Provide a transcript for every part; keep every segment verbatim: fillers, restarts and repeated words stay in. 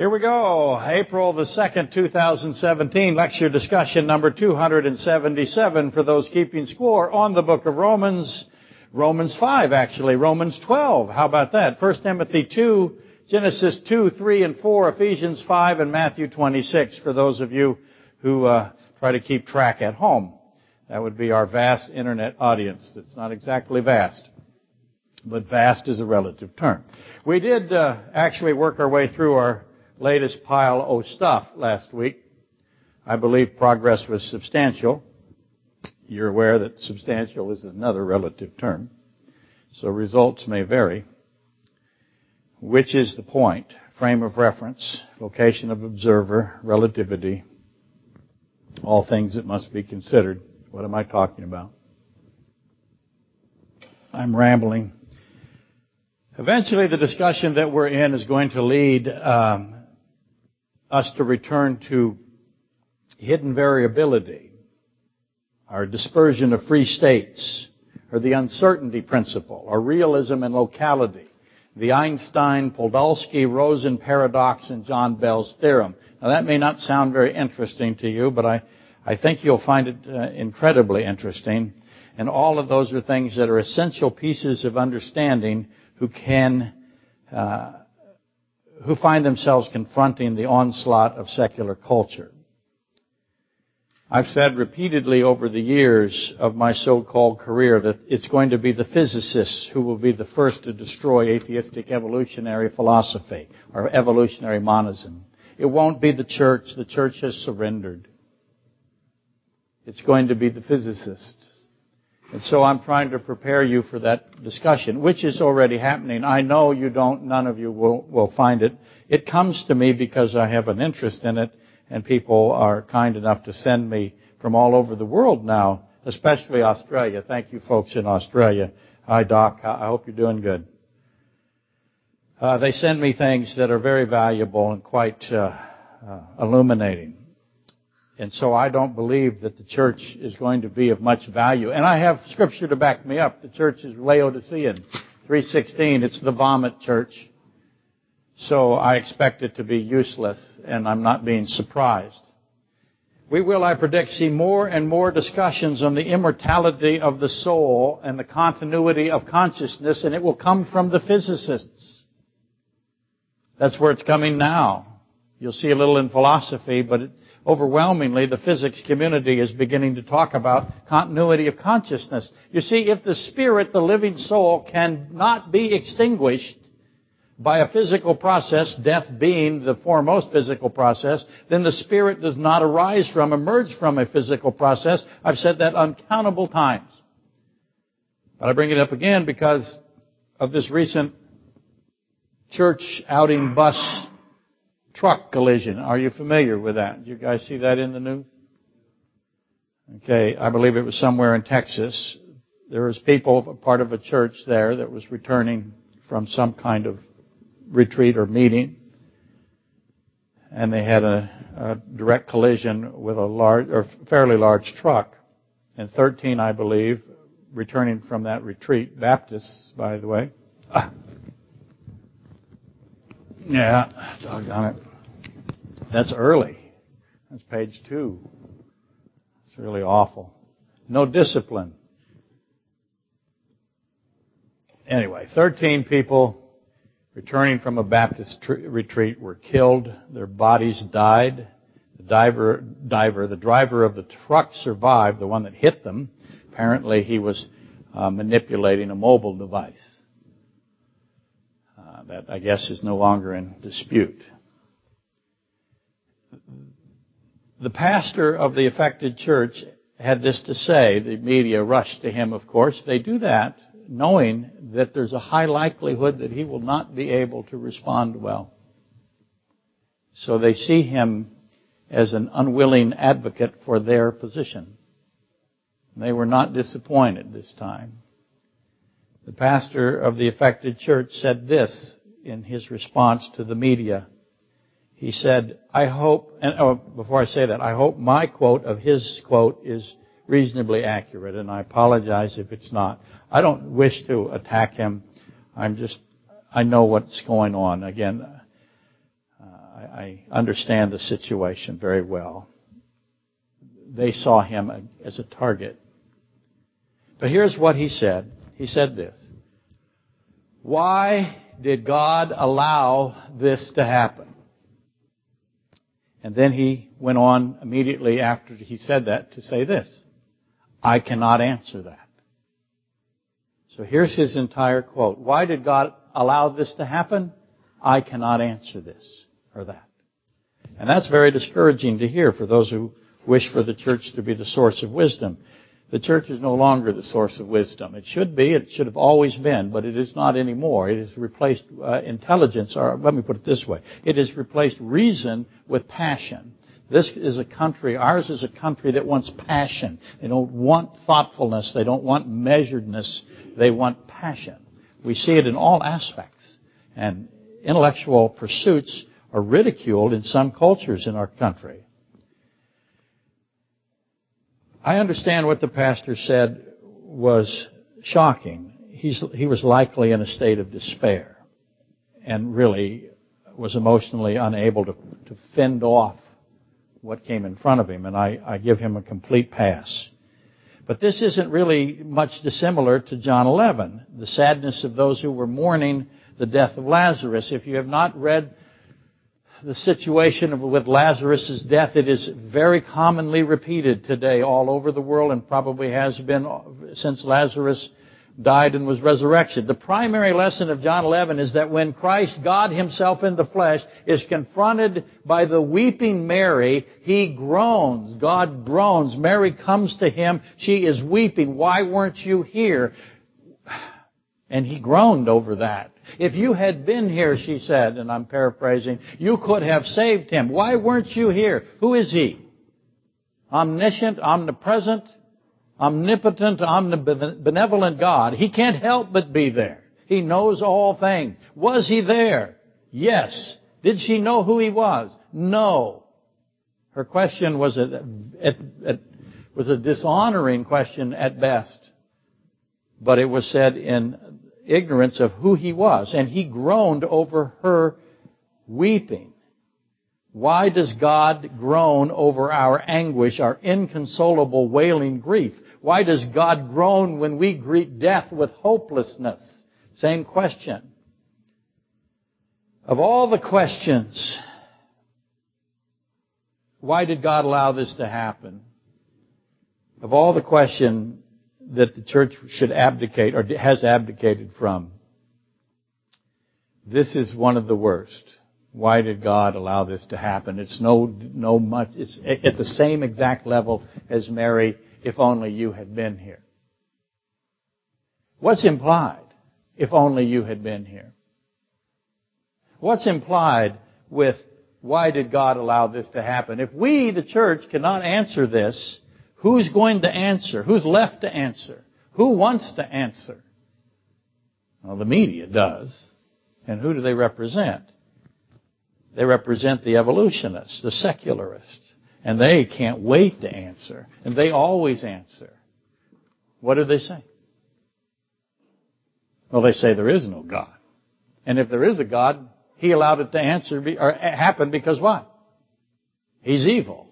Here we go. April the second, two thousand seventeen, lecture discussion number two hundred seventy-seven for those keeping score on the book of Romans. Romans five, actually. Romans twelve. How about that? First Timothy two, Genesis two, three, and four, Ephesians five, and Matthew twenty-six for those of you who uh, try to keep track at home. That would be our vast internet audience. It's not exactly vast, but vast is a relative term. We did uh, actually work our way through our latest pile of stuff last week. I believe progress was substantial. You're aware that substantial is another relative term, so results may vary. Which is the point? Frame of reference, location of observer, relativity, all things that must be considered. What am I talking about? I'm rambling. Eventually, the discussion that we're in is going to lead um, us to return to hidden variability, our dispersion of free states, or the uncertainty principle, or realism and locality, the Einstein-Podolsky-Rosen paradox, and John Bell's theorem. Now, that may not sound very interesting to you, but I, I think you'll find it uh, incredibly interesting. And all of those are things that are essential pieces of understanding who can uh, who find themselves confronting the onslaught of secular culture. I've said repeatedly over the years of my so-called career that it's going to be the physicists who will be the first to destroy atheistic evolutionary philosophy or evolutionary monism. It won't be the church. The church has surrendered. It's going to be the physicists. And so I'm trying to prepare you for that discussion, which is already happening. I know you don't, none of you will, will find it. It comes to me because I have an interest in it, and people are kind enough to send me from all over the world now, especially Australia. Thank you, folks in Australia. Hi, Doc. I hope you're doing good. Uh, they send me things that are very valuable and quite uh, uh, illuminating. And so I don't believe that the church is going to be of much value. And I have scripture to back me up. The church is Laodicean, three sixteen. It's the vomit church. So I expect it to be useless, and I'm not being surprised. We will, I predict, see more and more discussions on the immortality of the soul and the continuity of consciousness, and it will come from the physicists. That's where it's coming now. You'll see a little in philosophy, but it, overwhelmingly, the physics community is beginning to talk about continuity of consciousness. You see, if the spirit, the living soul, cannot be extinguished by a physical process, death being the foremost physical process, then the spirit does not arise from, emerge from a physical process. I've said that uncountable times. But I bring it up again because of this recent church outing bus truck collision. Are you familiar with that? Did you guys see that in the news? Okay, I believe it was somewhere in Texas. There was people, part of a church there that was returning from some kind of retreat or meeting, and they had a, a direct collision with a large or fairly large truck. And thirteen, I believe, returning from that retreat, Baptists, by the way. Ah. Yeah, doggone it. That's early. That's page two. It's really awful. No discipline. Anyway, thirteen people returning from a Baptist tr- retreat were killed. Their bodies died. The diver, diver, the driver of the truck survived, the one that hit them. Apparently he was uh, manipulating a mobile device. Uh, that, I guess, is no longer in dispute. The pastor of the affected church had this to say. The media rushed to him, of course. They do that knowing that there's a high likelihood that he will not be able to respond well. So they see him as an unwilling advocate for their position. They were not disappointed this time. The pastor of the affected church said this in his response to the media. He said, I hope, and oh, before I say that, I hope my quote of his quote is reasonably accurate, and I apologize if it's not. I don't wish to attack him. I'm just, I know what's going on. Again, uh, I, I understand the situation very well. They saw him as a target. But here's what he said. He said this: why did God allow this to happen? And then he went on immediately after he said that to say this: I cannot answer that. So here's his entire quote. Why did God allow this to happen? I cannot answer this or that. And that's very discouraging to hear for those who wish for the church to be the source of wisdom. The church is no longer the source of wisdom. It should be. It should have always been, but it is not anymore. It has replaced uh, intelligence, or let me put it this way. It has replaced reason with passion. This is a country, ours is a country that wants passion. They don't want thoughtfulness. They don't want measuredness. They want passion. We see it in all aspects. And intellectual pursuits are ridiculed in some cultures in our country. I understand what the pastor said was shocking. He's, he was likely in a state of despair and really was emotionally unable to, to fend off what came in front of him, and I, I give him a complete pass. But this isn't really much dissimilar to John eleven, the sadness of those who were mourning the death of Lazarus. If you have not read the situation with Lazarus' death, it is very commonly repeated today all over the world, and probably has been since Lazarus died and was resurrected. The primary lesson of John eleven is that when Christ, God Himself in the flesh, is confronted by the weeping Mary, He groans. God groans. Mary comes to Him. She is weeping. Why weren't you here? And He groaned over that. If you had been here, she said, and I'm paraphrasing, you could have saved him. Why weren't you here? Who is He? Omniscient, omnipresent, omnipotent, omnibenevolent God. He can't help but be there. He knows all things. Was He there? Yes. Did she know who He was? No. Her question was a, at, at, was a dishonoring question at best. But it was said in ignorance of who He was. And He groaned over her weeping. Why does God groan over our anguish, our inconsolable wailing grief? Why does God groan when we greet death with hopelessness? Same question. Of all the questions, why did God allow this to happen? Of all the questions that the church should abdicate or has abdicated from, this is one of the worst. Why did God allow this to happen? It's no, no much, it's at the same exact level as Mary, if only you had been here. What's implied? If only you had been here. What's implied with why did God allow this to happen? If we, the church, cannot answer this, who's going to answer? Who's left to answer? Who wants to answer? Well, the media does. And who do they represent? They represent the evolutionists, the secularists. And they can't wait to answer. And they always answer. What do they say? Well, they say there is no God. And if there is a God, He allowed it to answer or happen because what? He's evil.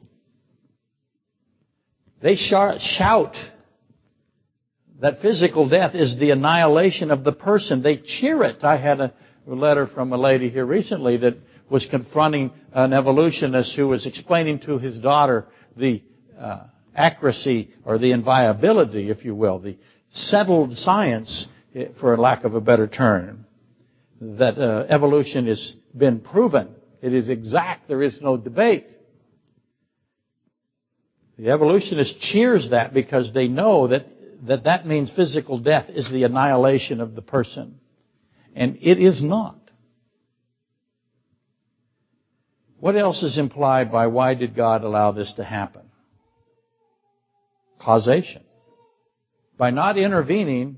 They shout that physical death is the annihilation of the person. They cheer it. I had a letter from a lady here recently that was confronting an evolutionist who was explaining to his daughter the uh, accuracy or the inviolability, if you will, the settled science, for lack of a better term, that uh, evolution has been proven. It is exact. There is no debate. The evolutionist cheers that because they know that, that that means physical death is the annihilation of the person. And it is not. What else is implied by why did God allow this to happen? Causation. By not intervening,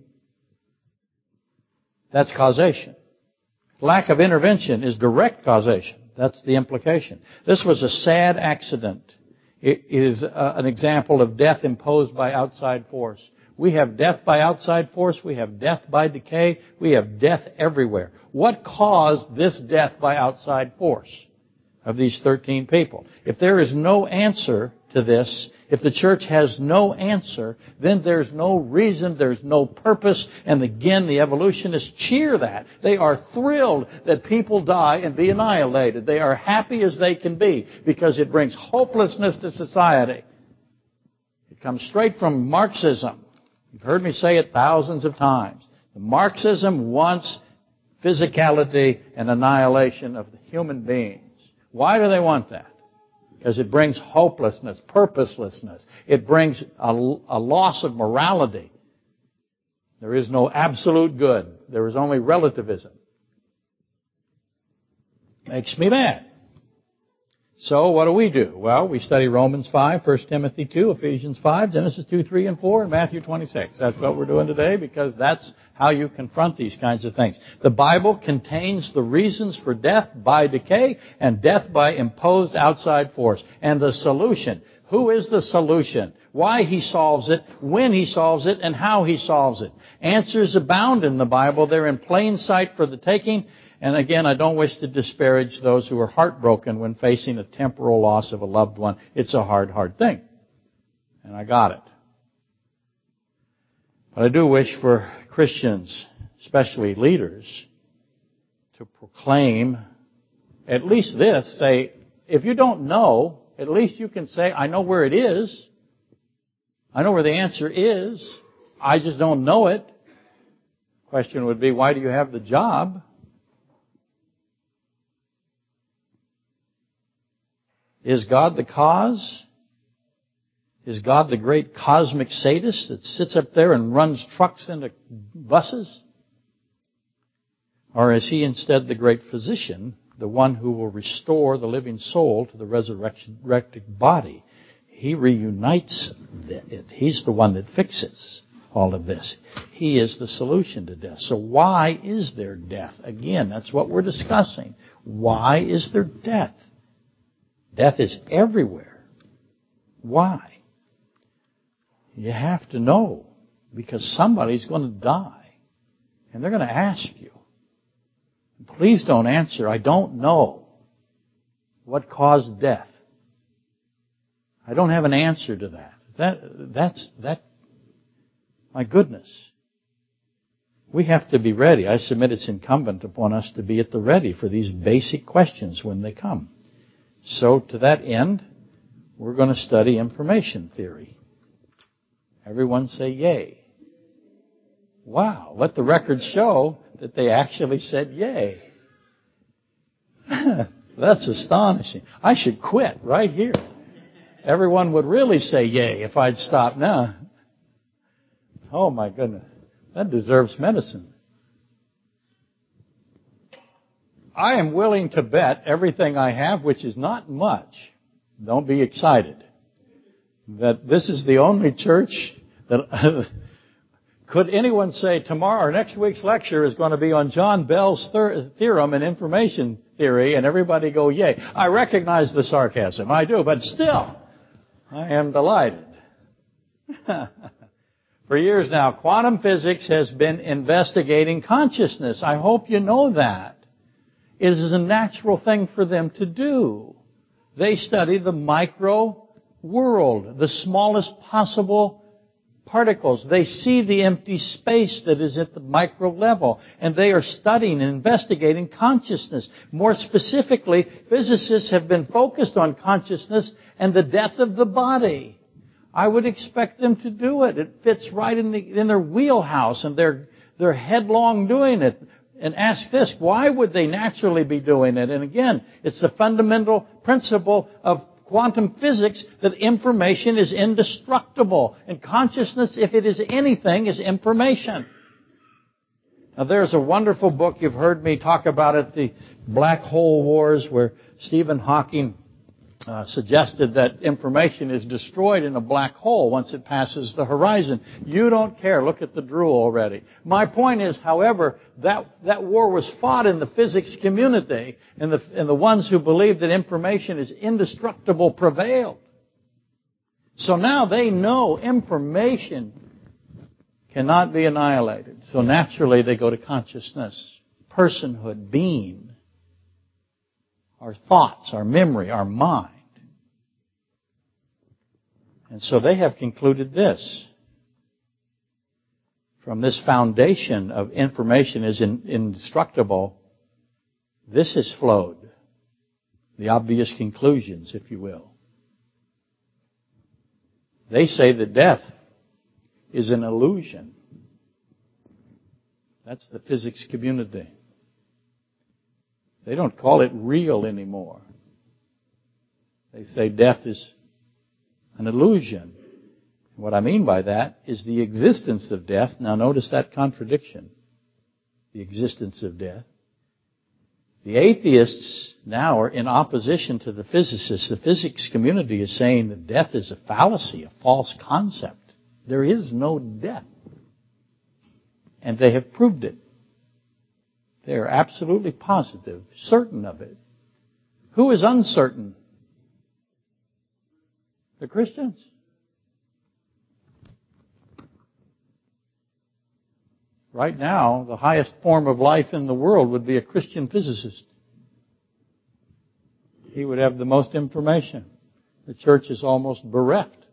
that's causation. Lack of intervention is direct causation. That's the implication. This was a sad accident. It is uh, an example of death imposed by outside force. We have death by outside force. We have death by decay. We have death everywhere. What caused this death by outside force? of these thirteen people. If there is no answer to this, if the church has no answer, then there's no reason, there's no purpose, and again, the evolutionists cheer that. They are thrilled that people die and be annihilated. They are happy as they can be because it brings hopelessness to society. It comes straight from Marxism. You've heard me say it thousands of times. The Marxism wants physicality and annihilation of the human beings. Why do they want that? Because it brings hopelessness, purposelessness. It brings a, a loss of morality. There is no absolute good. There is only relativism. Makes me mad. So what do we do? Well, we study Romans five, First Timothy two, Ephesians five, Genesis two, three, and four, and Matthew twenty-six. That's what we're doing today because that's how you confront these kinds of things. The Bible contains the reasons for death by decay and death by imposed outside force. And the solution. Who is the solution? Why He solves it, when He solves it, and how He solves it. Answers abound in the Bible. They're in plain sight for the taking. And again, I don't wish to disparage those who are heartbroken when facing a temporal loss of a loved one. It's a hard, hard thing. And I got it. But I do wish for Christians, especially leaders, to proclaim at least this. Say, if you don't know, at least you can say, I know where it is. I know where the answer is. I just don't know it. Question would be, why do you have the job? Is God the cause? Is God the great cosmic sadist that sits up there and runs trucks into buses? Or is He instead the great physician, the one who will restore the living soul to the resurrected body? He reunites it. He's the one that fixes all of this. He is the solution to death. So why is there death? Again, that's what we're discussing. Why is there death? Death is everywhere. Why? You have to know, because somebody's going to die. And they're going to ask you. Please don't answer, I don't know what caused death. I don't have an answer to that. That, that's, that, my goodness. We have to be ready. I submit it's incumbent upon us to be at the ready for these basic questions when they come. So to that end, we're going to study information theory. Everyone say yay. Wow, let the records show that they actually said yay. That's astonishing. I should quit right here. Everyone would really say yay if I'd stop now. Oh my goodness. That deserves medicine. I am willing to bet everything I have, which is not much, don't be excited, that this is the only church that... Could anyone say tomorrow or next week's lecture is going to be on John Bell's thir- theorem and information theory, and everybody go, yay. I recognize the sarcasm. I do, but still, I am delighted. For years now, quantum physics has been investigating consciousness. I hope you know that. It is a natural thing for them to do. They study the micro world, the smallest possible particles. They see the empty space that is at the micro level, and they are studying and investigating consciousness. More specifically, physicists have been focused on consciousness and the death of the body. I would expect them to do it. It fits right in, the, in their wheelhouse, and they're, they're headlong doing it. And ask this, why would they naturally be doing it? And again, it's the fundamental principle of quantum physics that information is indestructible. And consciousness, if it is anything, is information. Now there's a wonderful book, you've heard me talk about it, the Black Hole Wars, where Stephen Hawking uh, suggested that information is destroyed in a black hole once it passes the horizon. You don't care. Look at the drool already. My point is, however, that, that war was fought in the physics community, and the, and the ones who believed that information is indestructible prevailed. So now they know information cannot be annihilated. So naturally they go to consciousness, personhood, being. our thoughts, our memory, our mind. And so they have concluded this. From this foundation of information is in, indestructible, this has flowed. The obvious conclusions, if you will. They say that death is an illusion. That's the physics community. They don't call it real anymore. They say death is an illusion. What I mean by that is the existence of death. Now notice that contradiction. The existence of death. The atheists now are in opposition to the physicists. The physics community is saying that death is a fallacy, a false concept. There is no death. And they have proved it. They are absolutely positive, certain of it. Who is uncertain? The Christians. Right now, the highest form of life in the world would be a Christian physicist. He would have the most information. The church is almost bereft.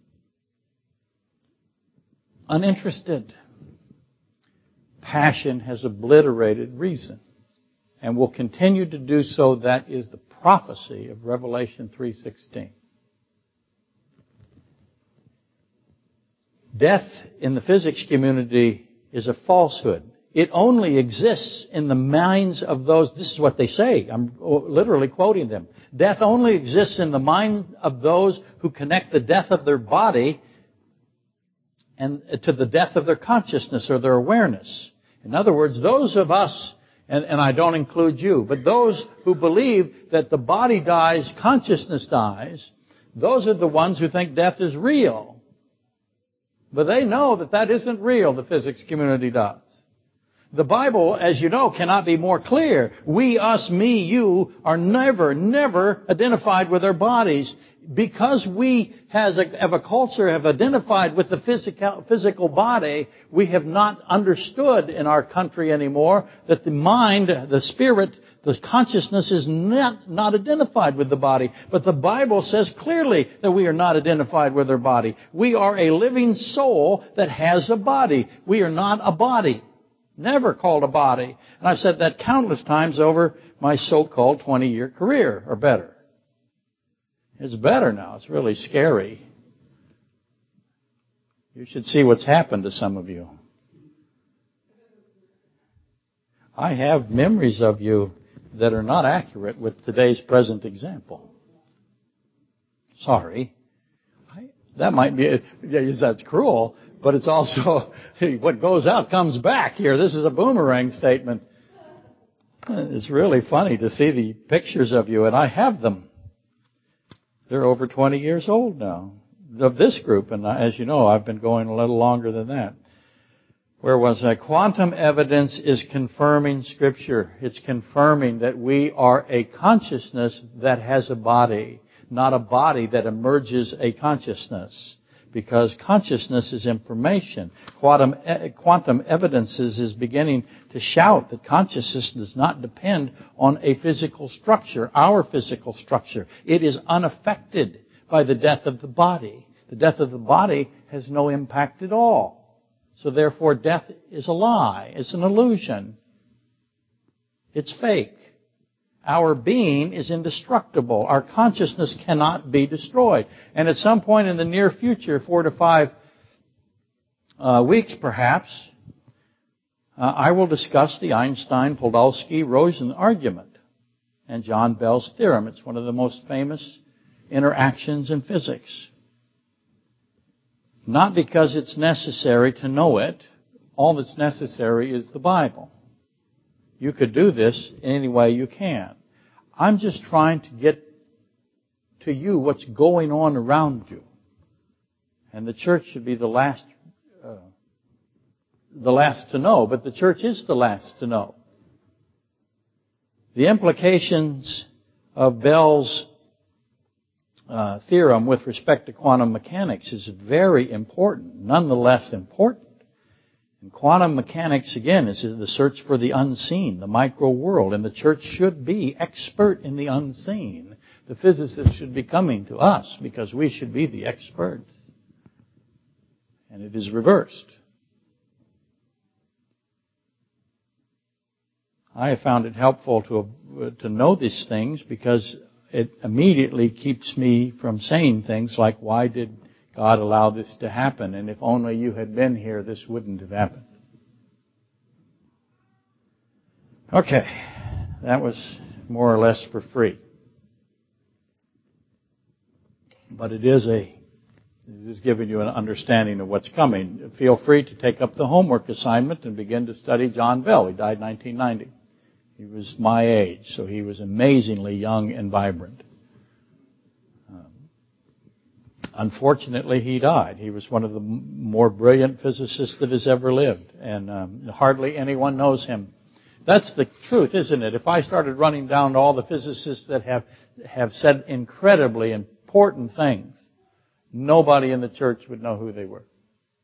Uninterested. Passion has obliterated reason and will continue to do so. That is the prophecy of Revelation three sixteen. Death in the physics community is a falsehood. It only exists in the minds of those, this is what they say, I'm literally quoting them. Death only exists in the mind of those who connect the death of their body and to the death of their consciousness or their awareness. In other words, those of us, and, and I don't include you, but those who believe that the body dies, consciousness dies, those are the ones who think death is real. But they know that that isn't real, the physics community does. The Bible, as you know, cannot be more clear. We, us, me, you are never, never identified with our bodies. Because we, as a, as a culture, have identified with the physical, physical body, we have not understood in our country anymore that the mind, the spirit, the consciousness is not, not identified with the body. But the Bible says clearly that we are not identified with our body. We are a living soul that has a body. We are not a body. Never called a body. And I've said that countless times over my so-called twenty-year career, or better. It's better now. It's really scary. You should see what's happened to some of you. I have memories of you that are not accurate with today's present example. Sorry. I, that might be, that's cruel, but it's also, what goes out comes back here. This is a boomerang statement. It's really funny to see the pictures of you, and I have them. They're over twenty years old now, of this group, and as you know, I've been going a little longer than that. Where was I? Quantum evidence is confirming Scripture. It's confirming that we are a consciousness that has a body, not a body that emerges a consciousness. Because consciousness is information. Quantum, quantum evidence is, is beginning to shout that consciousness does not depend on a physical structure, our physical structure. It is unaffected by the death of the body. The death of the body has no impact at all. So therefore, death is a lie. It's an illusion. It's fake. Our being is indestructible. Our consciousness cannot be destroyed. And at some point in the near future, four to five uh, weeks perhaps, uh, I will discuss the Einstein-Podolsky-Rosen argument and John Bell's theorem. It's one of the most famous interactions in physics. Not because it's necessary to know it. All that's necessary is the Bible. You could do this any way you can. I'm just trying to get to you what's going on around you. And the church should be the last, uh, the last to know, but the church is the last to know. The implications of Bell's uh, theorem with respect to quantum mechanics is very important, nonetheless important. And quantum mechanics, again, is the search for the unseen, the micro world. And the church should be expert in the unseen. The physicists should be coming to us because we should be the experts. And it is reversed. I have found it helpful to, uh, to know these things because it immediately keeps me from saying things like, why did God allow this to happen? And if only you had been here, this wouldn't have happened. Okay, that was more or less for free. But it is a, it is giving you an understanding of what's coming. Feel free to take up the homework assignment and begin to study John Bell. He died in nineteen ninety. He was my age, so he was amazingly young and vibrant. Um, unfortunately, he died. He was one of the m- more brilliant physicists that has ever lived, and um, hardly anyone knows him. That's the truth, isn't it? If I started running down all the physicists that have have said incredibly important things, nobody in the church would know who they were.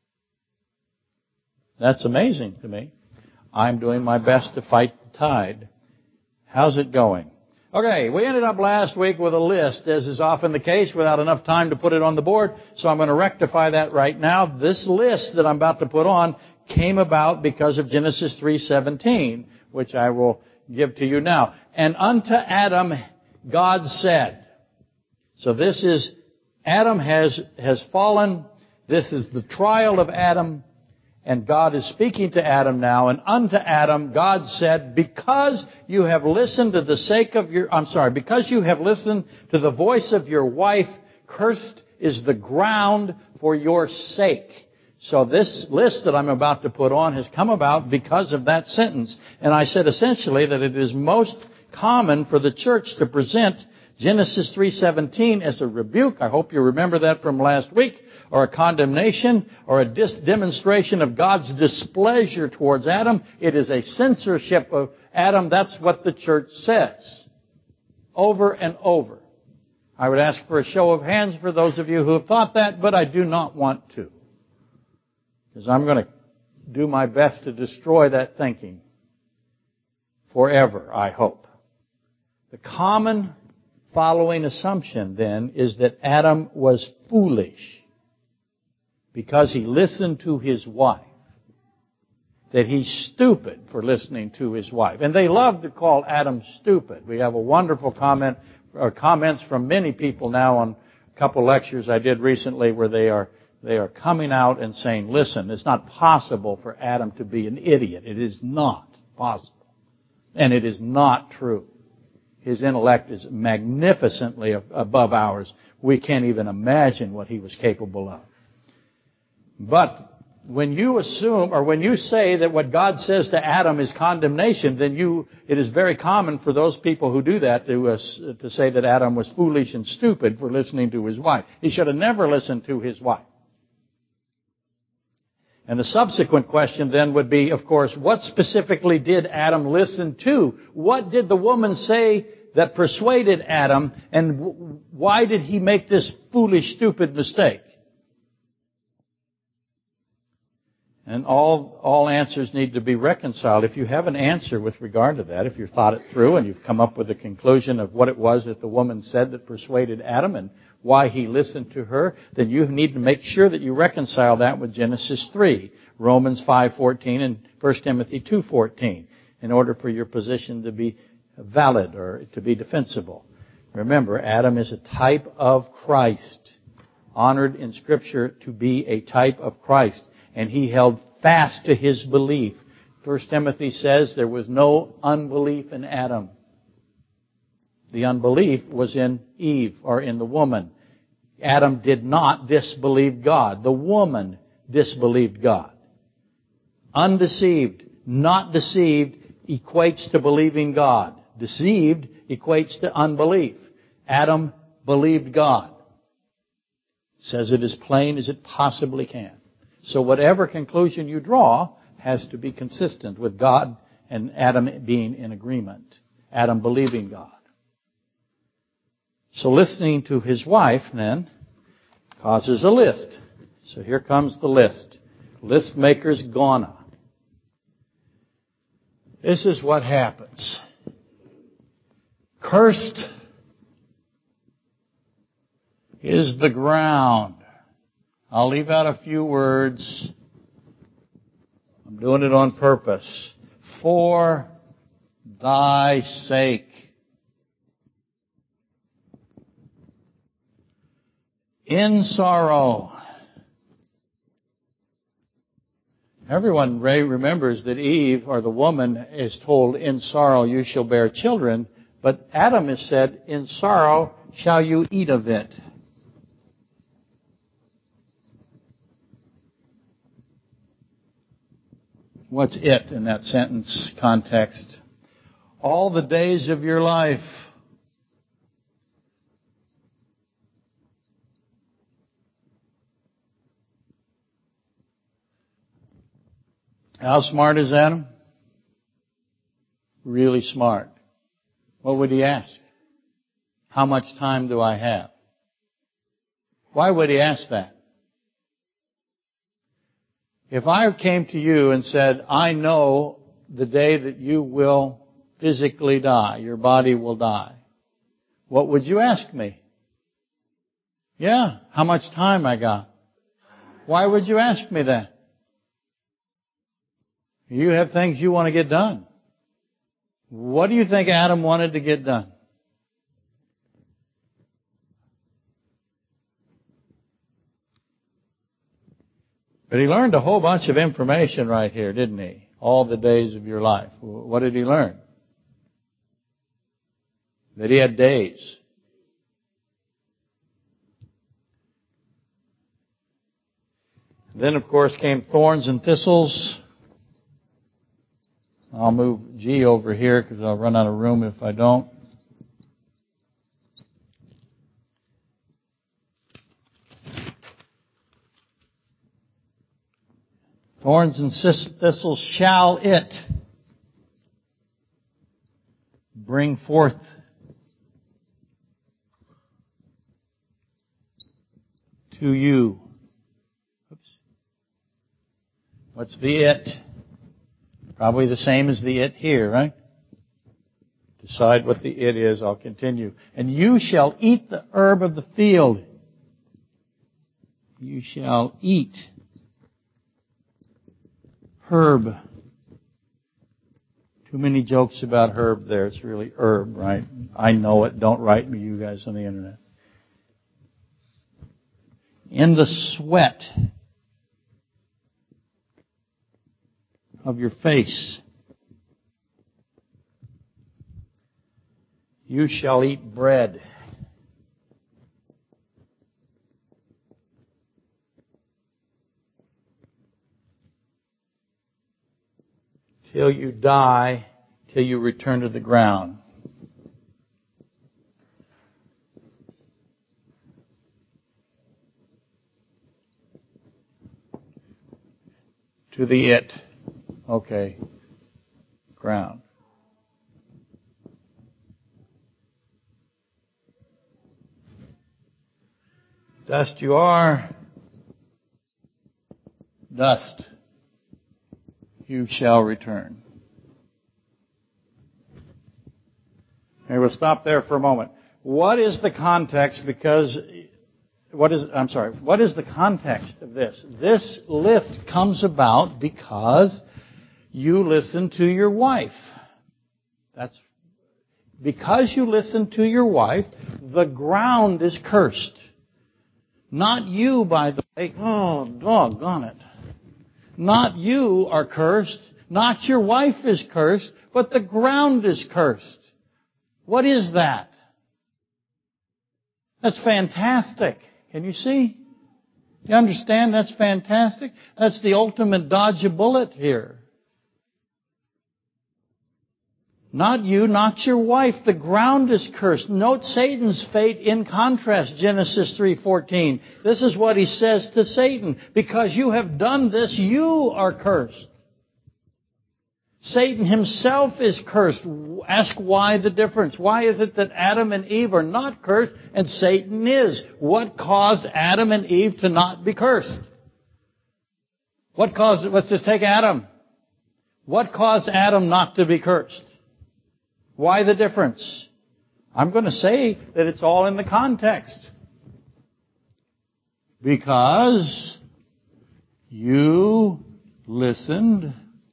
That's amazing to me. I'm doing my best to fight the tide. How's it going? Okay, we ended up last week with a list, as is often the case, without enough time to put it on the board, so I'm going to rectify that right now. This list that I'm about to put on came about because of Genesis three seventeen, which I will give to you now. And unto Adam God said. So this is, Adam has, has fallen. This is the trial of Adam. And God is speaking to Adam now, and unto Adam God said, because you have listened to the sake of your, I'm sorry, because you have listened to the voice of your wife, cursed is the ground for your sake. So this list that I'm about to put on has come about because of that sentence. And I said essentially that it is most common for the church to present Genesis three seventeen as a rebuke. I hope you remember that from last week. Or a condemnation, or a dis- demonstration of God's displeasure towards Adam. It is a censorship of Adam. That's what the church says. Over and over. I would ask for a show of hands for those of you who have thought that, but I do not want to. Because I'm going to do my best to destroy that thinking forever, I hope. The common following assumption, then, is that Adam was foolish because he listened to his wife. That he's stupid for listening to his wife. And they love to call Adam stupid. We have a wonderful comment, or comments from many people now on a couple lectures I did recently where they are they are coming out and saying, listen, it's not possible for Adam to be an idiot. It is not possible. And it is not true. His intellect is magnificently above ours. We can't even imagine what he was capable of. But when you assume, or when you say that what God says to Adam is condemnation, then you, it is very common for those people who do that to, uh, to say that Adam was foolish and stupid for listening to his wife. He should have never listened to his wife. And the subsequent question then would be, of course, what specifically did Adam listen to? What did the woman say that persuaded Adam, and why did he make this foolish, stupid mistake? And all, all answers need to be reconciled. If you have an answer with regard to that, if you've thought it through and you've come up with a conclusion of what it was that the woman said that persuaded Adam and why he listened to her, then you need to make sure that you reconcile that with Genesis three, Romans five fourteen, and First Timothy two fourteen, in order for your position to be valid or to be defensible. Remember, Adam is a type of Christ, honored in Scripture to be a type of Christ. And he held fast to his belief. First Timothy says there was no unbelief in Adam. The unbelief was in Eve, or in the woman. Adam did not disbelieve God. The woman disbelieved God. Undeceived, not deceived, equates to believing God. Deceived equates to unbelief. Adam believed God. Says it as plain as it possibly can. So whatever conclusion you draw has to be consistent with God and Adam being in agreement. Adam believing God. So listening to his wife, then, causes a list. So here comes the list. List maker's gonna. This is what happens. Cursed is the ground. I'll leave out a few words. I'm doing it on purpose. For thy sake. In sorrow. Everyone remembers that Eve, or the woman, is told, in sorrow you shall bear children. But Adam is said, in sorrow shall you eat of it. What's it in that sentence context? All the days of your life. How smart is Adam? Really smart. What would he ask? How much time do I have? Why would he ask that? If I came to you and said, I know the day that you will physically die, your body will die, what would you ask me? Yeah, how much time I got? Why would you ask me that? You have things you want to get done. What do you think Adam wanted to get done? But he learned a whole bunch of information right here, didn't he? All the days of your life. What did he learn? That he had days. Then, of course, came thorns and thistles. I'll move G over here because I'll run out of room if I don't. Thorns and thistles shall it bring forth. To you. Oops. What's the it? Probably the same as the it here, right? Decide what the it is. I'll continue. And you shall eat the herb of the field. You shall eat herb. Too many jokes about herb there. It's really herb, right? I know it. Don't write me, you guys on the internet. In the sweat of your face, you shall eat bread. Till you die, till you return to the ground. To the it. Okay. Ground. Dust you are. Dust you shall return. Okay, we'll stop there for a moment. What is the context? Because What is, I'm sorry, what is the context of this? This list comes about because you listen to your wife. That's, because you listen to your wife, the ground is cursed. Not you, by the way. Oh, doggone it. Not you are cursed. Not your wife is cursed, but the ground is cursed. What is that? That's fantastic. Can you see? You understand? That's fantastic. That's the ultimate dodge a bullet here. Not you, not your wife. The ground is cursed. Note Satan's fate in contrast, Genesis three fourteen. This is what he says to Satan. Because you have done this, you are cursed. Satan himself is cursed. Ask why the difference. Why is it that Adam and Eve are not cursed and Satan is? What caused Adam and Eve to not be cursed? What caused it? Let's just take Adam. What caused Adam not to be cursed? Why the difference? I'm going to say that it's all in the context. Because you listened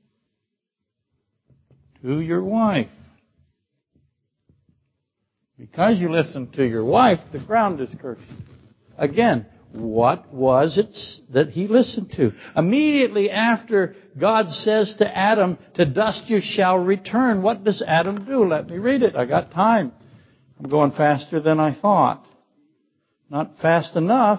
to your wife. Because you listened to your wife, the ground is cursed. Again, what was it that he listened to? Immediately after God says to Adam, to dust you shall return, what does Adam do? Let me read it. I got time. I'm going faster than I thought. Not fast enough,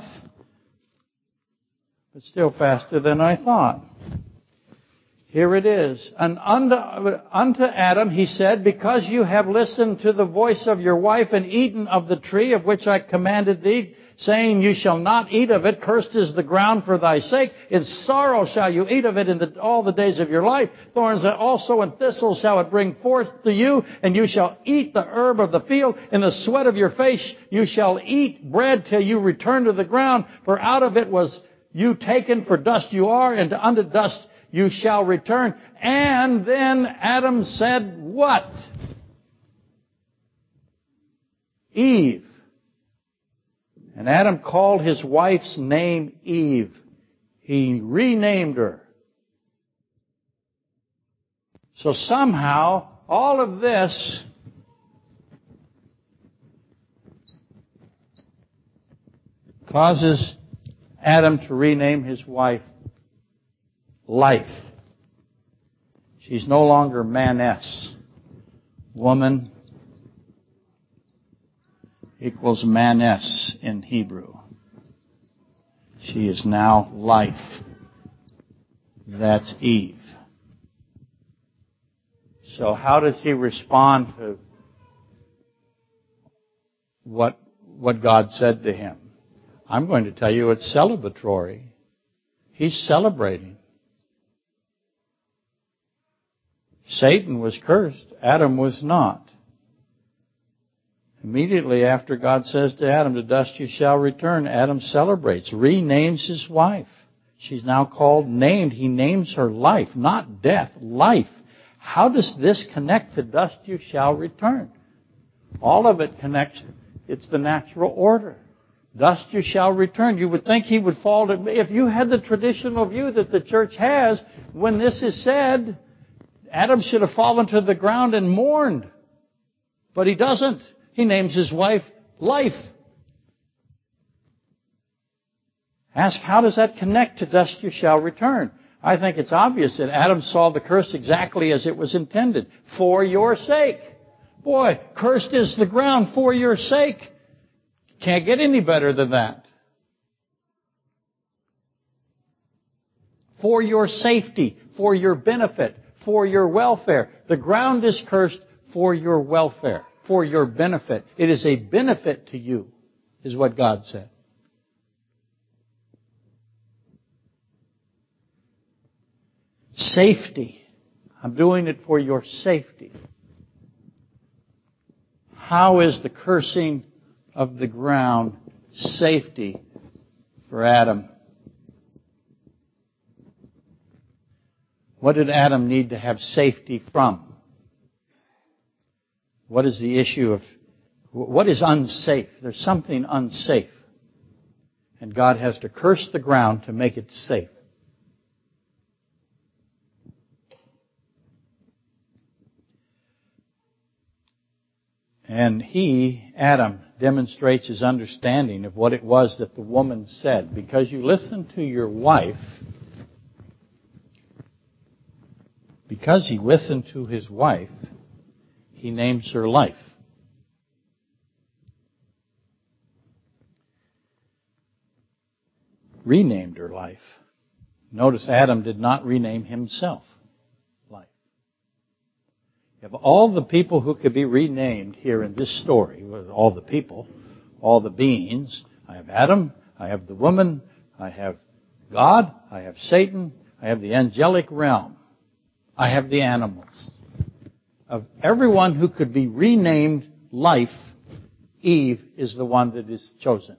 but still faster than I thought. Here it is. And unto, unto Adam he said, because you have listened to the voice of your wife and eaten of the tree of which I commanded thee, saying, you shall not eat of it. Cursed is the ground for thy sake. In sorrow shall you eat of it in the, all the days of your life. Thorns also and thistles shall it bring forth to you, and you shall eat the herb of the field. In the sweat of your face you shall eat bread till you return to the ground. For out of it was you taken, for dust you are, and unto dust you shall return. And then Adam said, what? Eve. And Adam called his wife's name Eve. He renamed her. So somehow, all of this causes Adam to rename his wife Life. She's no longer maness. Woman equals maness in Hebrew. She is now life. That's Eve. So how does he respond to what, what God said to him? I'm going to tell you it's celebratory. He's celebrating. Satan was cursed. Adam was not. Immediately after God says to Adam, to dust you shall return, Adam celebrates, renames his wife. She's now called, named. He names her life, not death, life. How does this connect to dust you shall return? All of it connects. It's the natural order. Dust you shall return. You would think he would fall to... If you had the traditional view that the church has, when this is said, Adam should have fallen to the ground and mourned. But he doesn't. He names his wife Life. Ask, how does that connect to dust you shall return? I think it's obvious that Adam saw the curse exactly as it was intended. For your sake. Boy, cursed is the ground for your sake. Can't get any better than that. For your safety, for your benefit, for your welfare. The ground is cursed for your welfare, for your benefit. It is a benefit to you, is what God said. Safety. I'm doing it for your safety. How is the cursing of the ground safety for Adam? What did Adam need to have safety from? What is the issue of, what is unsafe? There's something unsafe. And God has to curse the ground to make it safe. And he, Adam, demonstrates his understanding of what it was that the woman said. Because you listened to your wife, because he listened to his wife, he names her Life. Renamed her Life. Notice Adam did not rename himself Life. You have all the people who could be renamed here in this story, all the people, all the beings. I have Adam, I have the woman, I have God, I have Satan, I have the angelic realm, I have the animals. Of everyone who could be renamed Life, Eve is the one that is chosen.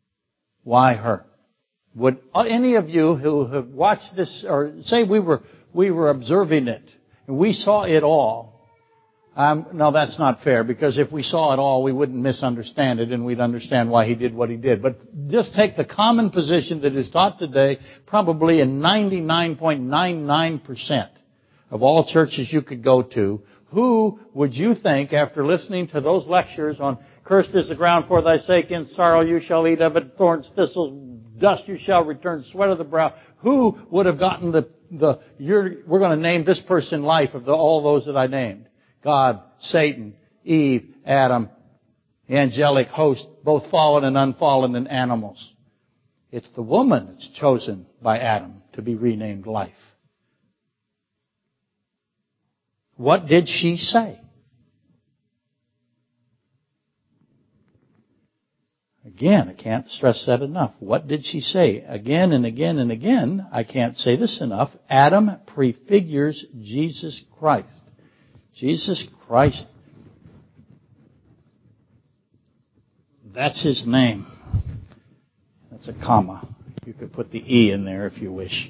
Why her? Would any of you who have watched this, or say we were we were observing it. And we saw it all. Um, no, that's not fair, because if we saw it all, we wouldn't misunderstand it, and we'd understand why he did what he did. But just take the common position that is taught today, probably in ninety-nine point nine nine percent of all churches you could go to. Who would you think, after listening to those lectures on cursed is the ground for thy sake, in sorrow you shall eat of it, thorns, thistles, dust you shall return, sweat of the brow, who would have gotten the, the you're, we're going to name this person life of the, all those that I named? God, Satan, Eve, Adam, the angelic host, both fallen and unfallen, and animals. It's the woman that's chosen by Adam to be renamed life. What did she say? Again, I can't stress that enough. What did she say? Again and again and again, I can't say this enough. Adam prefigures Jesus Christ. Jesus Christ, that's his name. That's a comma. You could put the E in there if you wish.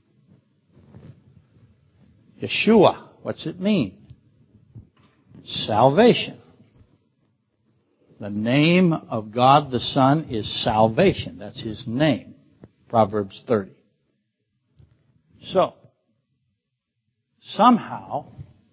Yeshua, what's it mean? Salvation. The name of God the Son is salvation. That's his name. Proverbs thirty. So, somehow,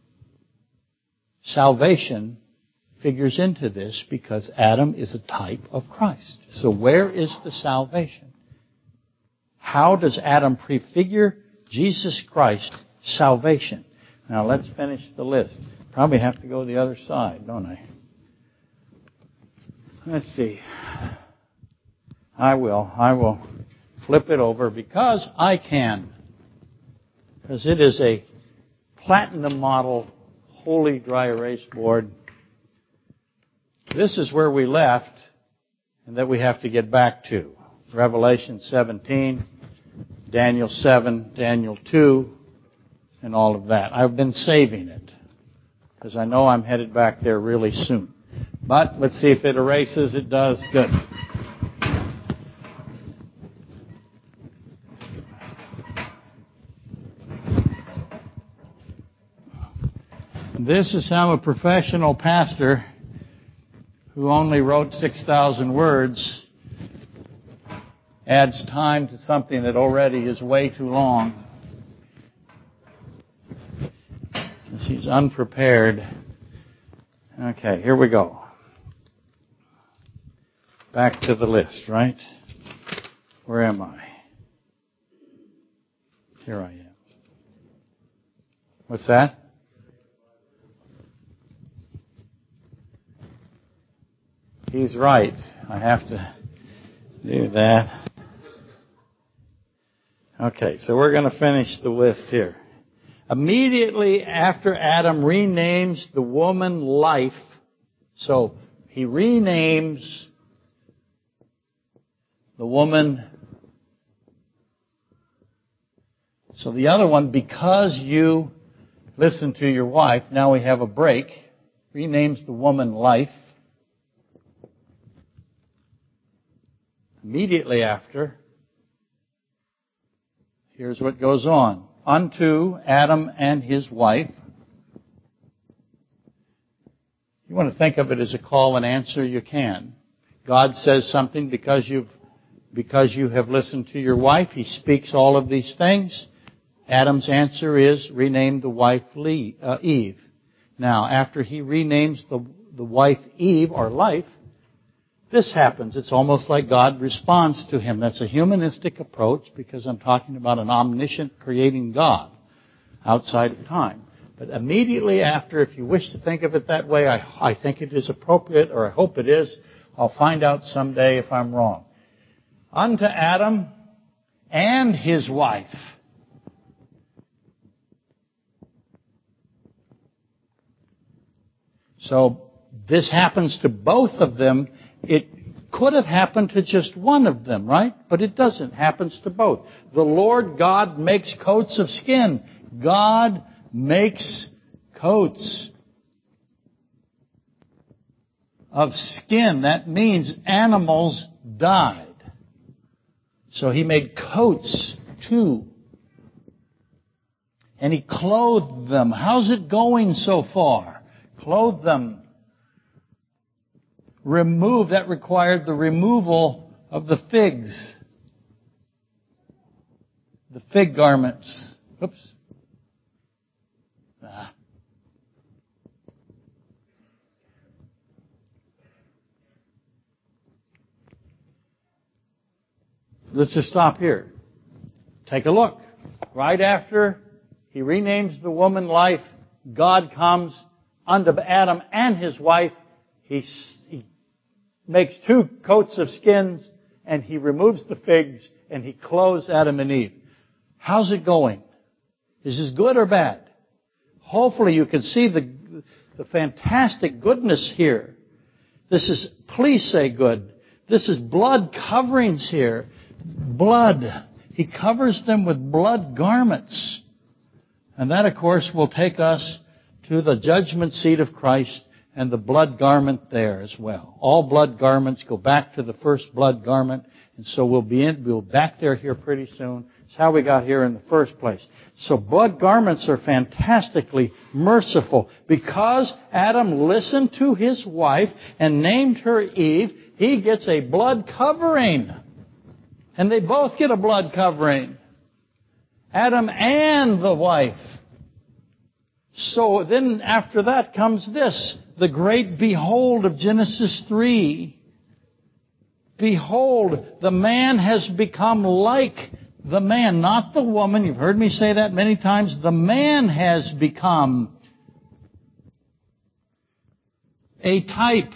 salvation figures into this because Adam is a type of Christ. So where is the salvation? How does Adam prefigure Jesus Christ, salvation? Now let's finish the list. Probably have to go the other side, don't I? Let's see. I will. I will flip it over because I can. Because it is a platinum model holy dry erase board. This is where we left and that we have to get back to. Revelation seventeen, Daniel seven, Daniel two, and all of that. I've been saving it because I know I'm headed back there really soon. But let's see if it erases. It does. Good. This is how a professional pastor who only wrote six thousand words adds time to something that already is way too long. He's unprepared. Okay, here we go. Back to the list, right? Where am I? Here I am. What's that? He's right. I have to do that. Okay, so we're going to finish the list here. Immediately after Adam renames the woman life, so he renames the woman. So the other one, because you listen to your wife, now we have a break, renames the woman life. Immediately after, here's what goes on. Unto Adam and his wife. You want to think of it as a call and answer, you can. God says something because you've because you have listened to your wife. He speaks all of these things. Adam's answer is rename the wife Eve. Now, after he renames the, the wife Eve, or life, this happens. It's almost like God responds to him. That's a humanistic approach because I'm talking about an omniscient creating God outside of time. But immediately after, if you wish to think of it that way, I, I think it is appropriate, or I hope it is. I'll find out someday if I'm wrong. Unto Adam and his wife. So this happens to both of them. It could have happened to just one of them, right? But it doesn't. It happens to both. The Lord God makes coats of skin. God makes coats of skin. That means animals died. So he made coats too. And He clothed them. How's it going so far? Clothed them. Remove, that required the removal of the figs. The fig garments. Oops. Ah. Let's just stop here. Take a look. Right after He renames the woman life, God comes unto Adam and his wife. He, he makes two coats of skins, and He removes the figs, and He clothes Adam and Eve. How's it going? Is this good or bad? Hopefully you can see the, the fantastic goodness here. This is, please say good. This is blood coverings here. Blood. He covers them with blood garments. And that, of course, will take us to the judgment seat of Christ and the blood garment there as well. All blood garments go back to the first blood garment. And so we'll be in, we'll back there here pretty soon. It's how we got here in the first place. So blood garments are fantastically merciful. Because Adam listened to his wife and named her Eve, he gets a blood covering. And they both get a blood covering. Adam and the wife. So then after that comes this, the great behold of Genesis three. Behold, the man has become like the man, not the woman. You've heard me say that many times. The man has become a type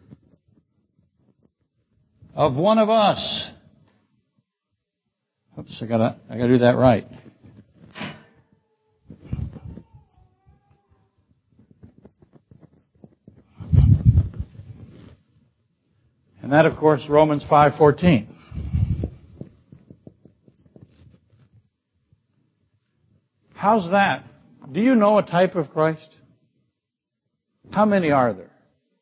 of one of us. Oops, I gotta, I gotta do that right. And that, of course, Romans five fourteen. How's that? Do you know a type of Christ? How many are there?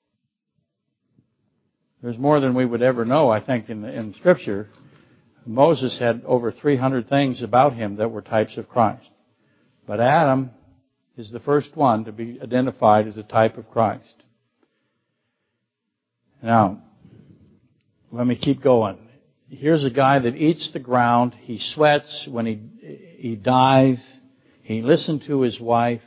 There's more than we would ever know, I think, in, in Scripture. Moses had over three hundred things about him that were types of Christ. But Adam is the first one to be identified as a type of Christ. Now, let me keep going. Here's a guy that eats the ground. He sweats when he he dies. He listened to his wife.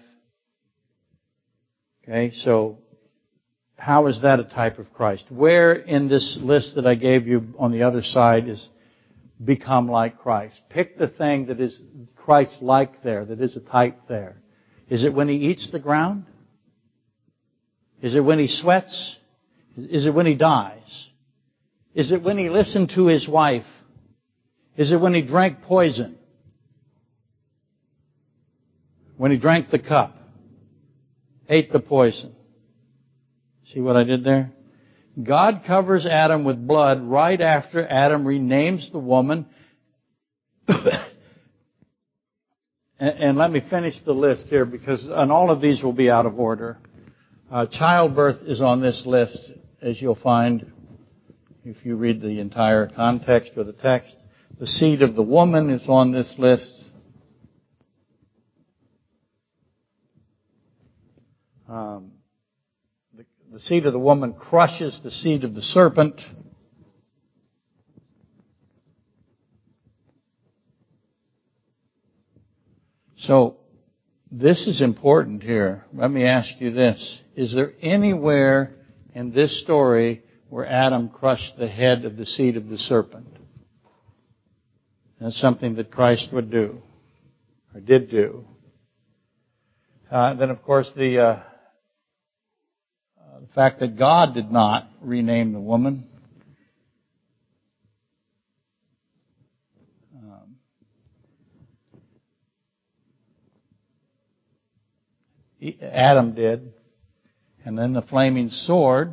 Okay, so how is that a type of Christ? Where in this list that I gave you on the other side is become like Christ? Pick the thing that is Christ-like there, that is a type there. Is it when he eats the ground? Is it when he sweats? Is it when he dies? Is it when he listened to his wife? Is it when he drank poison? When he drank the cup? Ate the poison? See what I did there? God covers Adam with blood right after Adam renames the woman. and, and let me finish the list here, because and all of these will be out of order. Uh, childbirth is on this list, as you'll find if you read the entire context or the text. The seed of the woman is on this list. Um, the, the seed of the woman crushes the seed of the serpent. So, this is important here. Let me ask you this. Is there anywhere in this story where Adam crushed the head of the seed of the serpent? That's something that Christ would do, or did do. Uh, then, of course, the, uh, uh, the fact that God did not rename the woman. Um, he, Adam did. And then the flaming sword.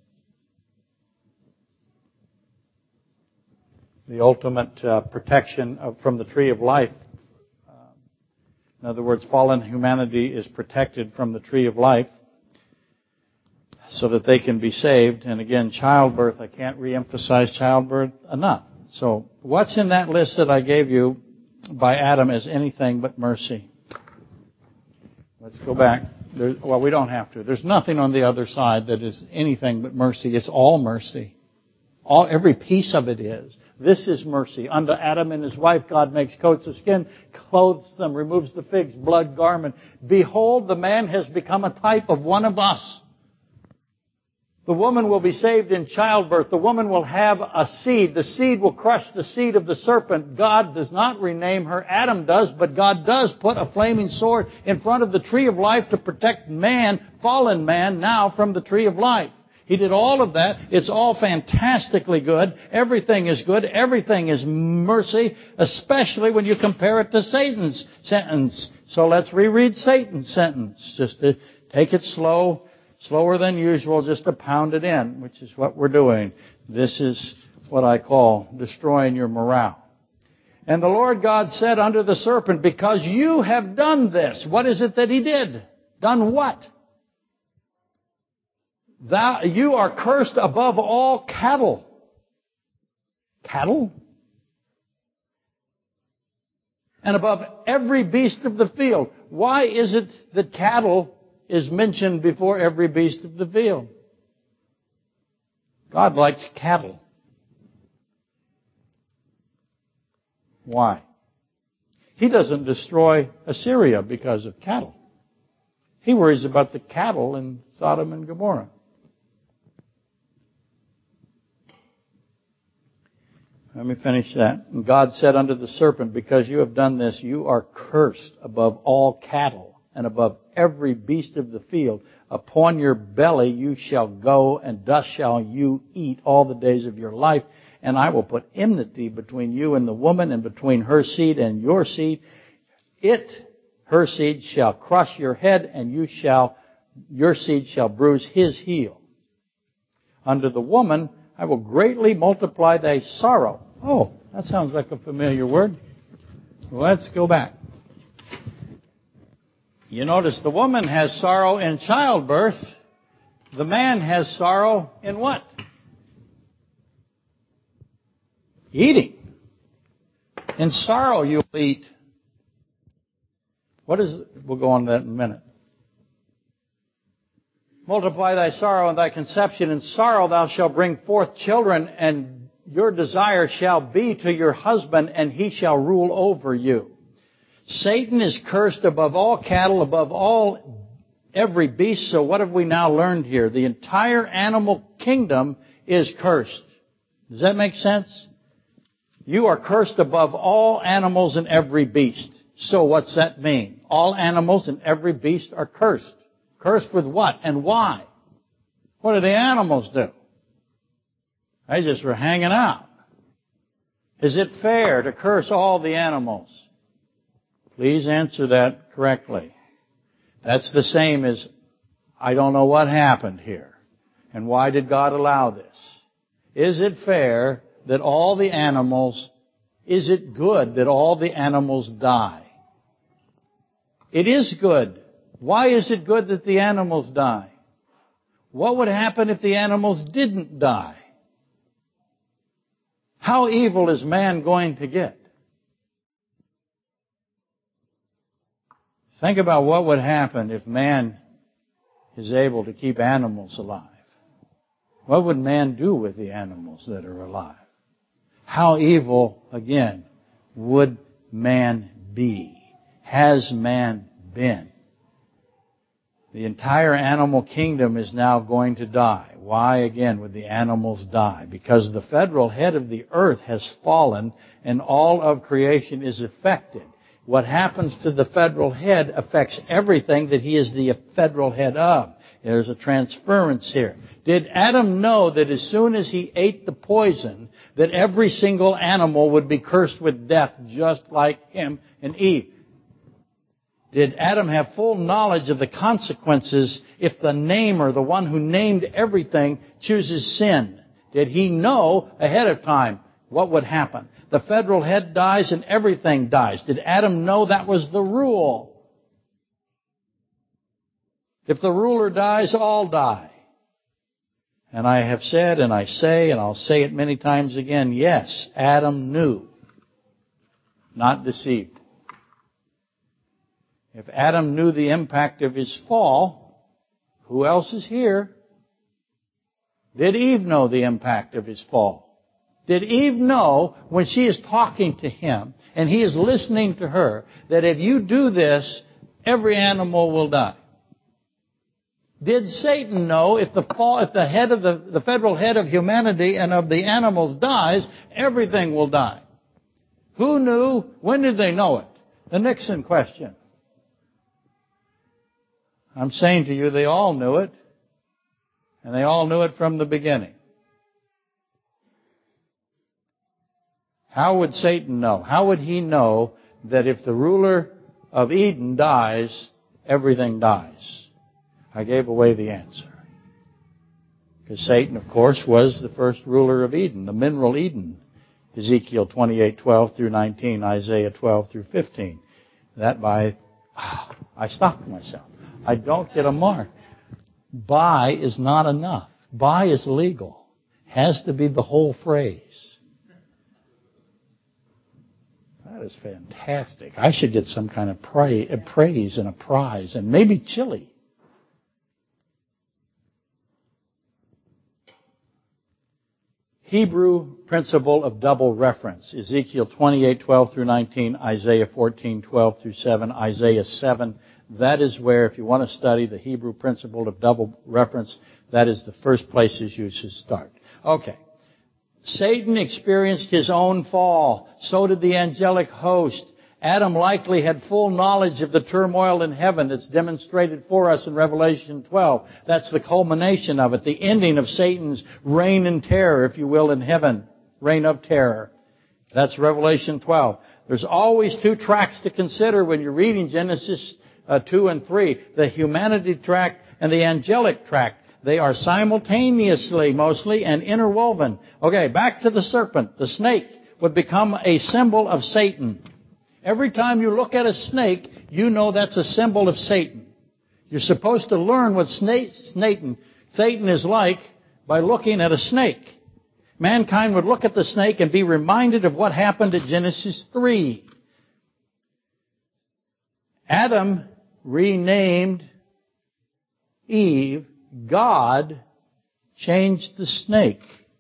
The ultimate uh, protection of, from the tree of life. Uh, in other words, fallen humanity is protected from the tree of life so that they can be saved. And again, childbirth, I can't reemphasize childbirth enough. So what's in that list that I gave you by Adam is anything but mercy? Let's go back. There, well, we don't have to. There's nothing on the other side that is anything but mercy. It's all mercy. All, every piece of it is. This is mercy. Unto Adam and his wife, God makes coats of skin, clothes them, removes the fig's blood garment. Behold, the man has become a type of one of us. The woman will be saved in childbirth. The woman will have a seed. The seed will crush the seed of the serpent. God does not rename her. Adam does, but God does put a flaming sword in front of the tree of life to protect man, fallen man, now from the tree of life. He did all of that. It's all fantastically good. Everything is good. Everything is mercy, especially when you compare it to Satan's sentence. So let's reread Satan's sentence, just to take it slow. Slower than usual, just to pound it in, which is what we're doing. This is what I call destroying your morale. And the Lord God said unto the serpent, because you have done this. What is it that he did? Done what? Thou, you are cursed above all cattle. Cattle? And above every beast of the field. Why is it that cattle is mentioned before every beast of the field? God likes cattle. Why? He doesn't destroy Assyria because of cattle. He worries about the cattle in Sodom and Gomorrah. Let me finish that. And God said unto the serpent, because you have done this, you are cursed above all cattle and above every beast of the field. Upon your belly you shall go, and dust shall you eat all the days of your life. And I will put enmity between you and the woman, and between her seed and your seed. It, her seed, shall crush your head, and you shall, your seed shall bruise his heel. Unto the woman I will greatly multiply thy sorrow. Oh, that sounds like a familiar word. Let's go back. You notice the woman has sorrow in childbirth. The man has sorrow in what? Eating. In sorrow you'll eat. What is it? We'll go on to that in a minute. Multiply thy sorrow and thy conception. In sorrow thou shalt bring forth children, and your desire shall be to your husband, and he shall rule over you. Satan is cursed above all cattle, above all every beast. So what have we now learned here? The entire animal kingdom is cursed. Does that make sense? You are cursed above all animals and every beast. So what's that mean? All animals and every beast are cursed. Cursed with what and why? What do the animals do? They just were hanging out. Is it fair to curse all the animals? Please answer that correctly. That's the same as, I don't know what happened here. And why did God allow this? Is it fair that all the animals, is it good that all the animals die? It is good. Why is it good that the animals die? What would happen if the animals didn't die? How evil is man going to get? Think about what would happen if man is able to keep animals alive. What would man do with the animals that are alive? How evil, again, would man be? Has man been? The entire animal kingdom is now going to die. Why, again, would the animals die? Because the federal head of the earth has fallen, and all of creation is affected. What happens to the federal head affects everything that he is the federal head of. There's a transference here. Did Adam know that as soon as he ate the poison, that every single animal would be cursed with death, just like him and Eve? Did Adam have full knowledge of the consequences if the namer, the one who named everything, chooses sin? Did he know ahead of time what would happen? The federal head dies and everything dies. Did Adam know that was the rule? If the ruler dies, all die. And I have said, and I say, and I'll say it many times again, yes, Adam knew, not deceived. If Adam knew the impact of his fall, who else is here? Did Eve know the impact of his fall? Did Eve know when she is talking to him and he is listening to her that if you do this, every animal will die? Did Satan know if the fall, if the head of the, the federal head of humanity and of the animals dies, everything will die? Who knew? When did they know it? The Nixon question. I'm saying to you, they all knew it. And they all knew it from the beginning. How would Satan know? How would he know that if the ruler of Eden dies, everything dies? I gave away the answer. Because Satan, of course, was the first ruler of Eden, the mineral Eden. Ezekiel twenty-eight, twelve through nineteen, Isaiah twelve through fifteen. That by, oh, I stopped myself. I don't get a mark. By is not enough. By is legal. Has to be the whole phrase. That is fantastic. I should get some kind of pray, a praise and a prize, and maybe chili. Hebrew principle of double reference. Ezekiel twenty-eight, twelve through nineteen, Isaiah fourteen, twelve through seven, Isaiah seven. That is where, if you want to study the Hebrew principle of double reference, that is the first places you should start. Okay. Satan experienced his own fall. So did the angelic host. Adam likely had full knowledge of the turmoil in heaven that's demonstrated for us in Revelation twelve. That's the culmination of it, the ending of Satan's reign and terror, if you will, in heaven. Reign of terror. That's Revelation twelve. There's always two tracks to consider when you're reading Genesis uh, two and three. The humanity track and the angelic track. They are simultaneously, mostly, and interwoven. Okay, back to the serpent. The snake would become a symbol of Satan. Every time you look at a snake, you know that's a symbol of Satan. You're supposed to learn what snake, Satan, Satan is like by looking at a snake. Mankind would look at the snake and be reminded of what happened at Genesis three. Adam renamed Eve. God changed the snake.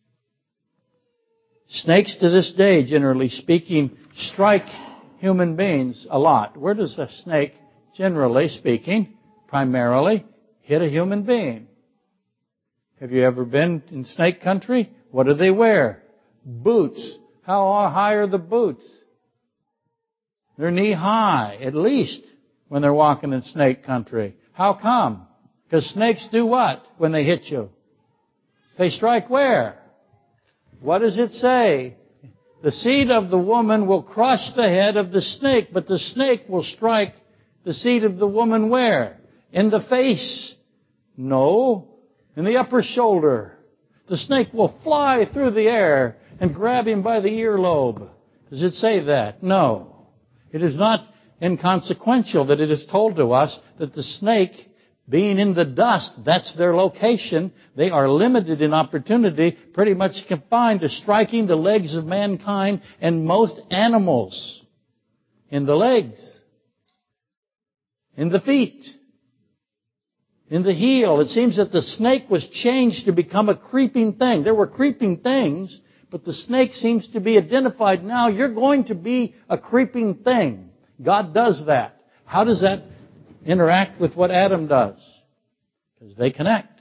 Snakes to this day, generally speaking, strike human beings a lot. Where does a snake, generally speaking, primarily hit a human being? Have you ever been in snake country? What do they wear? Boots. How high are the boots? They're knee high, at least, when they're walking in snake country. How come? Because snakes do what when they hit you? They strike where? What does it say? The seed of the woman will crush the head of the snake, but the snake will strike the seed of the woman where? In the face? No. In the upper shoulder. The snake will fly through the air and grab him by the earlobe. Does it say that? No. It is not inconsequential that it is told to us that the snake, being in the dust, that's their location. They are limited in opportunity, pretty much confined to striking the legs of mankind and most animals. In the legs. In the feet. In the heel. It seems that the snake was changed to become a creeping thing. There were creeping things, but the snake seems to be identified now. You're going to be a creeping thing. God does that. How does that interact with what Adam does? Because they connect.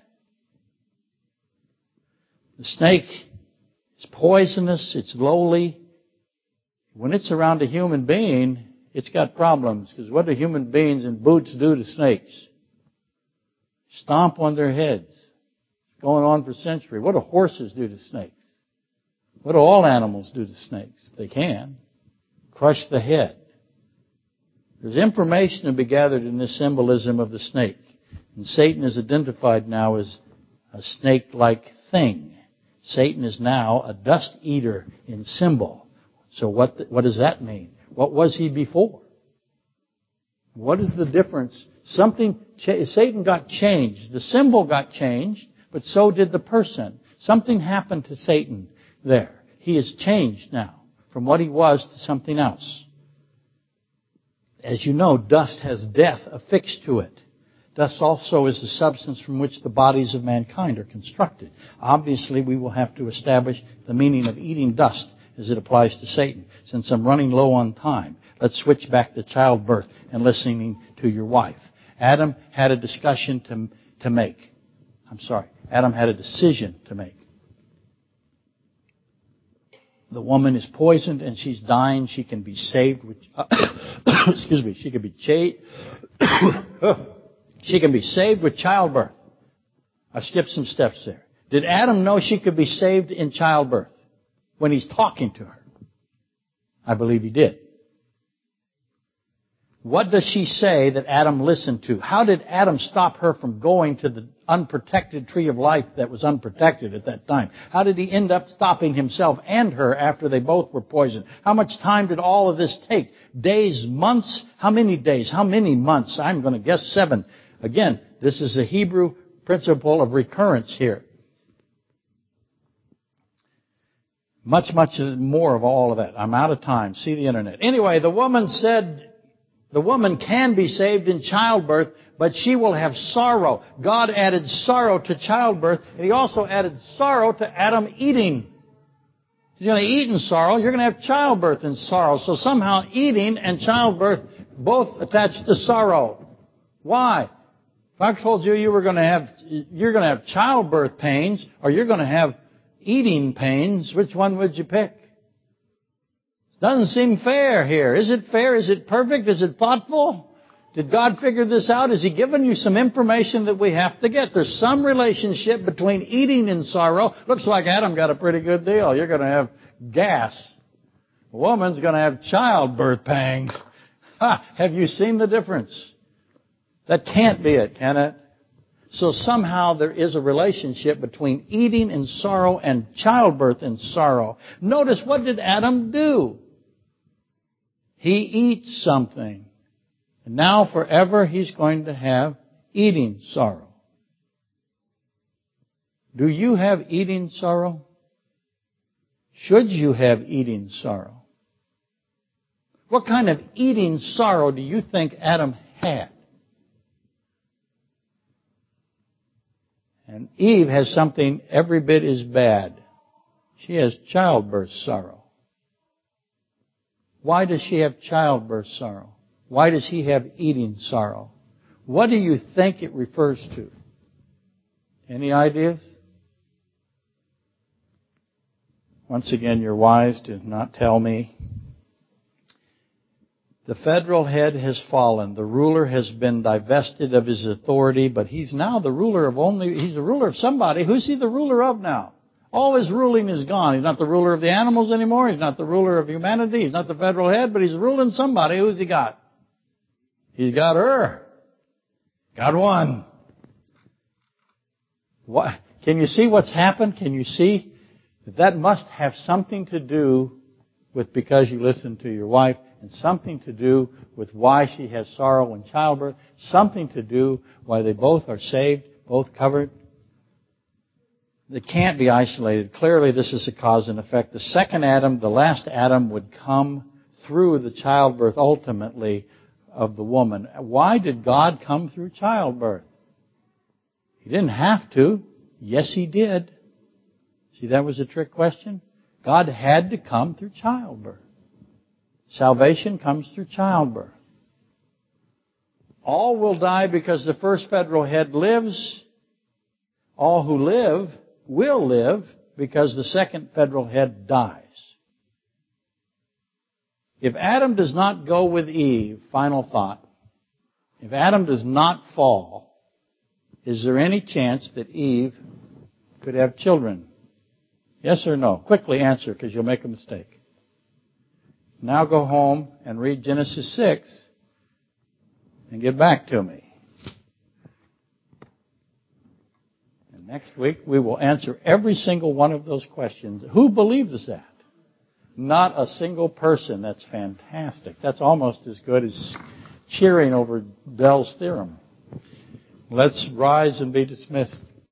The snake is poisonous, it's lowly. When it's around a human being, it's got problems. Because what do human beings in boots do to snakes? Stomp on their heads. It's going on for centuries. What do horses do to snakes? What do all animals do to snakes? If they can. Crush the head. There's information to be gathered in this symbolism of the snake. And Satan is identified now as a snake-like thing. Satan is now a dust eater in symbol. So what, what does that mean? What was he before? What is the difference? Something, Satan got changed. The symbol got changed, but so did the person. Something happened to Satan there. He is changed now from what he was to something else. As you know, dust has death affixed to it. Dust also is the substance from which the bodies of mankind are constructed. Obviously, we will have to establish the meaning of eating dust as it applies to Satan. Since I'm running low on time, let's switch back to childbirth and listening to your wife. Adam had a discussion to, to make. I'm sorry. Adam had a decision to make. The woman is poisoned and she's dying. She can be saved with, uh, excuse me, she can be cha- she can be saved with childbirth. I skipped some steps there. Did Adam know she could be saved in childbirth when he's talking to her? I believe he did. What does she say that Adam listened to? How did Adam stop her from going to the unprotected tree of life that was unprotected at that time? How did he end up stopping himself and her after they both were poisoned? How much time did all of this take? Days, months? How many days? How many months? I'm going to guess seven. Again, this is a Hebrew principle of recurrence here. Much, much more of all of that. I'm out of time. See the internet. Anyway, the woman said, the woman can be saved in childbirth, but she will have sorrow. God added sorrow to childbirth, and He also added sorrow to Adam eating. He's going to eat in sorrow. You're going to have childbirth in sorrow. So somehow eating and childbirth both attached to sorrow. Why? If I told you you were going to have, you're going to have childbirth pains, or you're going to have eating pains, which one would you pick? Doesn't seem fair here. Is it fair? Is it perfect? Is it thoughtful? Did God figure this out? Has He given you some information that we have to get? There's some relationship between eating in sorrow. Looks like Adam got a pretty good deal. You're going to have gas. A woman's going to have childbirth pangs. Ha! Have you seen the difference? That can't be it, can it? So somehow there is a relationship between eating in sorrow and childbirth in sorrow. Notice, what did Adam do? He eats something. And now forever he's going to have eating sorrow. Do you have eating sorrow? Should you have eating sorrow? What kind of eating sorrow do you think Adam had? And Eve has something every bit as bad. She has childbirth sorrow. Why does she have childbirth sorrow? Why does he have eating sorrow? What do you think it refers to? Any ideas? Once again, you're wise to not tell me. The federal head has fallen. The ruler has been divested of his authority, but he's now the ruler of only, he's the ruler of somebody. Who's he the ruler of now? All his ruling is gone. He's not the ruler of the animals anymore. He's not the ruler of humanity. He's not the federal head, but he's ruling somebody. Who's he got? He's got her. Got one. What? Can you see what's happened? Can you see that that must have something to do with because you listen to your wife, and something to do with why she has sorrow in childbirth, something to do why they both are saved, both covered. They can't be isolated. Clearly, this is a cause and effect. The second Adam, the last Adam, would come through the childbirth ultimately of the woman. Why did God come through childbirth? He didn't have to. Yes, He did. See, that was a trick question. God had to come through childbirth. Salvation comes through childbirth. All will die because the first federal head lives. All who live will live because the second federal head dies. If Adam does not go with Eve, final thought, if Adam does not fall, is there any chance that Eve could have children? Yes or no? Quickly answer, because you'll make a mistake. Now go home and read Genesis six and get back to me. And next week we will answer every single one of those questions. Who believes that? Not a single person. That's fantastic. That's almost as good as cheering over Bell's theorem. Let's rise and be dismissed.